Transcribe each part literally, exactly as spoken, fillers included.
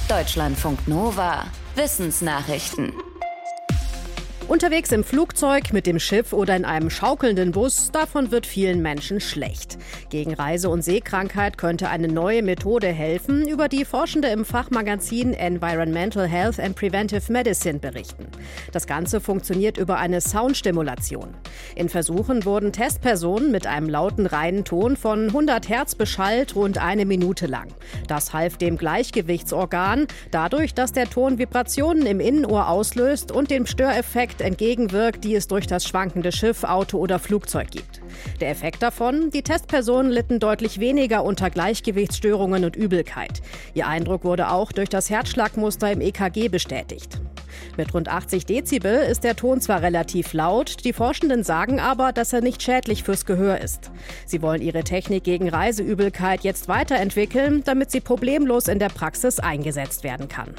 Deutschlandfunk Nova. Wissensnachrichten. Unterwegs im Flugzeug, mit dem Schiff oder in einem schaukelnden Bus, davon wird vielen Menschen schlecht. Gegen Reise- und Seekrankheit könnte eine neue Methode helfen, über die Forschende im Fachmagazin Environmental Health and Preventive Medicine berichten. Das Ganze funktioniert über eine Soundstimulation. In Versuchen wurden Testpersonen mit einem lauten, reinen Ton von hundert Hertz beschallt, rund eine Minute lang. Das half dem Gleichgewichtsorgan, dadurch, dass der Ton Vibrationen im Innenohr auslöst und dem Störeffekt entgegenwirkt, die es durch das schwankende Schiff, Auto oder Flugzeug gibt. Der Effekt davon: Die Testpersonen litten deutlich weniger unter Gleichgewichtsstörungen und Übelkeit. Ihr Eindruck wurde auch durch das Herzschlagmuster im E K G bestätigt. Mit rund achtzig Dezibel ist der Ton zwar relativ laut, die Forschenden sagen aber, dass er nicht schädlich fürs Gehör ist. Sie wollen ihre Technik gegen Reiseübelkeit jetzt weiterentwickeln, damit sie problemlos in der Praxis eingesetzt werden kann.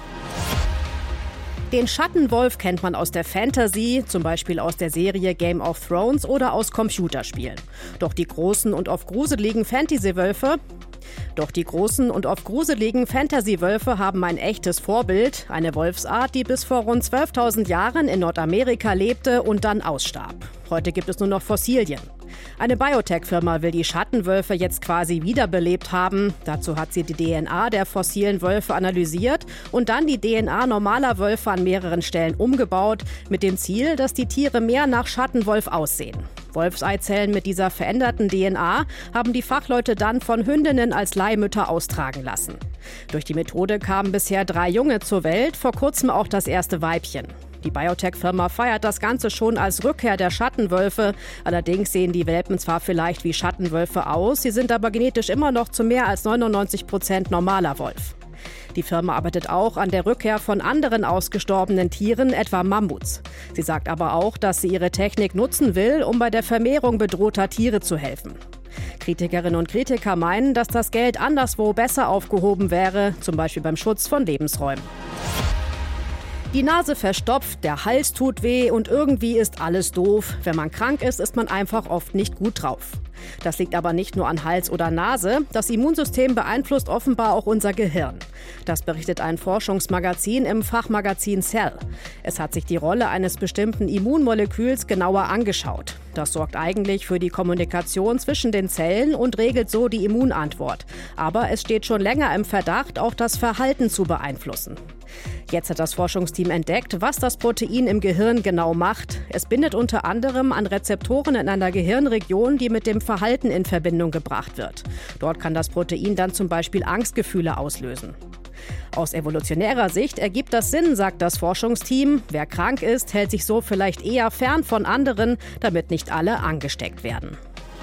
Den Schattenwolf kennt man aus der Fantasy, zum Beispiel aus der Serie Game of Thrones oder aus Computerspielen. Doch die großen und oft gruseligen Fantasy-Wölfe Doch die großen und oft gruseligen Fantasy-Wölfe haben ein echtes Vorbild, eine Wolfsart, die bis vor rund zwölftausend Jahren in Nordamerika lebte und dann ausstarb. Heute gibt es nur noch Fossilien. Eine Biotech-Firma will die Schattenwölfe jetzt quasi wiederbelebt haben. Dazu hat sie die D N A der fossilen Wölfe analysiert und dann die D N A normaler Wölfe an mehreren Stellen umgebaut, mit dem Ziel, dass die Tiere mehr nach Schattenwolf aussehen. Wolfseizellen mit dieser veränderten D N A haben die Fachleute dann von Hündinnen als Leihmütter austragen lassen. Durch die Methode kamen bisher drei Junge zur Welt, vor kurzem auch das erste Weibchen. Die Biotech-Firma feiert das Ganze schon als Rückkehr der Schattenwölfe. Allerdings sehen die Welpen zwar vielleicht wie Schattenwölfe aus, sie sind aber genetisch immer noch zu mehr als neunundneunzig Prozent normaler Wolf. Die Firma arbeitet auch an der Rückkehr von anderen ausgestorbenen Tieren, etwa Mammuts. Sie sagt aber auch, dass sie ihre Technik nutzen will, um bei der Vermehrung bedrohter Tiere zu helfen. Kritikerinnen und Kritiker meinen, dass das Geld anderswo besser aufgehoben wäre, zum Beispiel beim Schutz von Lebensräumen. Die Nase verstopft, der Hals tut weh und irgendwie ist alles doof. Wenn man krank ist, ist man einfach oft nicht gut drauf. Das liegt aber nicht nur an Hals oder Nase. Das Immunsystem beeinflusst offenbar auch unser Gehirn. Das berichtet ein Forschungsmagazin im Fachmagazin Cell. Es hat sich die Rolle eines bestimmten Immunmoleküls genauer angeschaut. Das sorgt eigentlich für die Kommunikation zwischen den Zellen und regelt so die Immunantwort. Aber es steht schon länger im Verdacht, auch das Verhalten zu beeinflussen. Jetzt hat das Forschungsteam entdeckt, was das Protein im Gehirn genau macht. Es bindet unter anderem an Rezeptoren in einer Gehirnregion, die mit dem Verhalten in Verbindung gebracht wird. Dort kann das Protein dann zum Beispiel Angstgefühle auslösen. Aus evolutionärer Sicht ergibt das Sinn, sagt das Forschungsteam. Wer krank ist, hält sich so vielleicht eher fern von anderen, damit nicht alle angesteckt werden.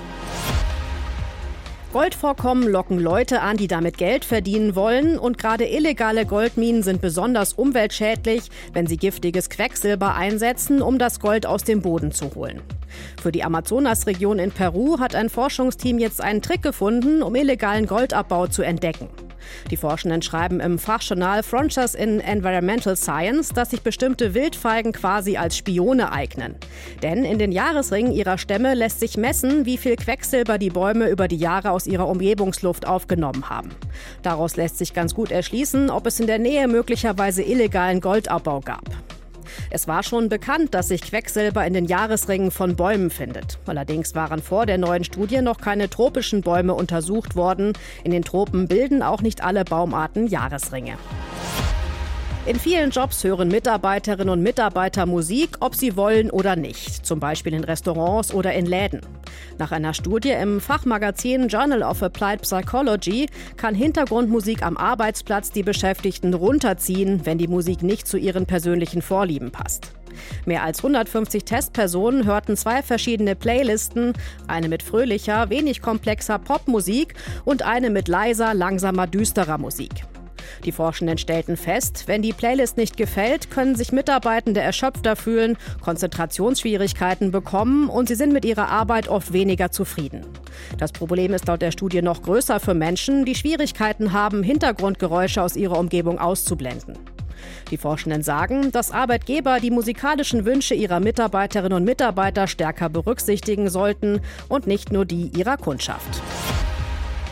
Goldvorkommen locken Leute an, die damit Geld verdienen wollen. Und gerade illegale Goldminen sind besonders umweltschädlich, wenn sie giftiges Quecksilber einsetzen, um das Gold aus dem Boden zu holen. Für die Amazonasregion in Peru hat ein Forschungsteam jetzt einen Trick gefunden, um illegalen Goldabbau zu entdecken. Die Forschenden schreiben im Fachjournal Frontiers in Environmental Science, dass sich bestimmte Wildfeigen quasi als Spione eignen. Denn in den Jahresringen ihrer Stämme lässt sich messen, wie viel Quecksilber die Bäume über die Jahre aus ihrer Umgebungsluft aufgenommen haben. Daraus lässt sich ganz gut erschließen, ob es in der Nähe möglicherweise illegalen Goldabbau gab. Es war schon bekannt, dass sich Quecksilber in den Jahresringen von Bäumen findet. Allerdings waren vor der neuen Studie noch keine tropischen Bäume untersucht worden. In den Tropen bilden auch nicht alle Baumarten Jahresringe. In vielen Jobs hören Mitarbeiterinnen und Mitarbeiter Musik, ob sie wollen oder nicht. Zum Beispiel in Restaurants oder in Läden. Nach einer Studie im Fachmagazin Journal of Applied Psychology kann Hintergrundmusik am Arbeitsplatz die Beschäftigten runterziehen, wenn die Musik nicht zu ihren persönlichen Vorlieben passt. Mehr als hundertfünfzig Testpersonen hörten zwei verschiedene Playlisten, eine mit fröhlicher, wenig komplexer Popmusik und eine mit leiser, langsamer, düsterer Musik. Die Forschenden stellten fest, wenn die Playlist nicht gefällt, können sich Mitarbeitende erschöpfter fühlen, Konzentrationsschwierigkeiten bekommen und sie sind mit ihrer Arbeit oft weniger zufrieden. Das Problem ist laut der Studie noch größer für Menschen, die Schwierigkeiten haben, Hintergrundgeräusche aus ihrer Umgebung auszublenden. Die Forschenden sagen, dass Arbeitgeber die musikalischen Wünsche ihrer Mitarbeiterinnen und Mitarbeiter stärker berücksichtigen sollten und nicht nur die ihrer Kundschaft.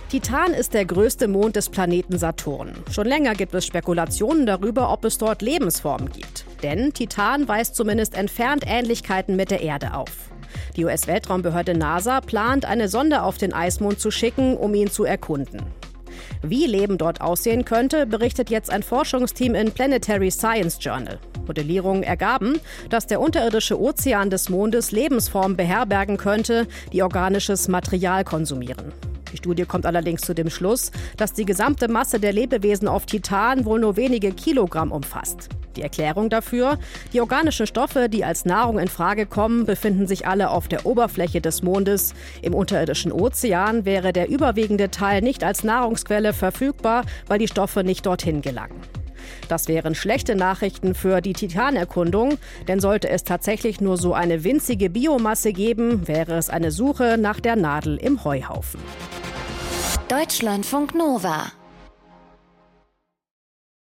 Titan ist der größte Mond des Planeten Saturn. Schon länger gibt es Spekulationen darüber, ob es dort Lebensformen gibt. Denn Titan weist zumindest entfernt Ähnlichkeiten mit der Erde auf. Die U S-Weltraumbehörde NASA plant, eine Sonde auf den Eismond zu schicken, um ihn zu erkunden. Wie Leben dort aussehen könnte, berichtet jetzt ein Forschungsteam in Planetary Science Journal. Modellierungen ergaben, dass der unterirdische Ozean des Mondes Lebensformen beherbergen könnte, die organisches Material konsumieren. Die Studie kommt allerdings zu dem Schluss, dass die gesamte Masse der Lebewesen auf Titan wohl nur wenige Kilogramm umfasst. Die Erklärung dafür: Die organischen Stoffe, die als Nahrung in Frage kommen, befinden sich alle auf der Oberfläche des Mondes. Im unterirdischen Ozean wäre der überwiegende Teil nicht als Nahrungsquelle verfügbar, weil die Stoffe nicht dorthin gelangen. Das wären schlechte Nachrichten für die Titanerkundung, denn sollte es tatsächlich nur so eine winzige Biomasse geben, wäre es eine Suche nach der Nadel im Heuhaufen. Deutschlandfunk Nova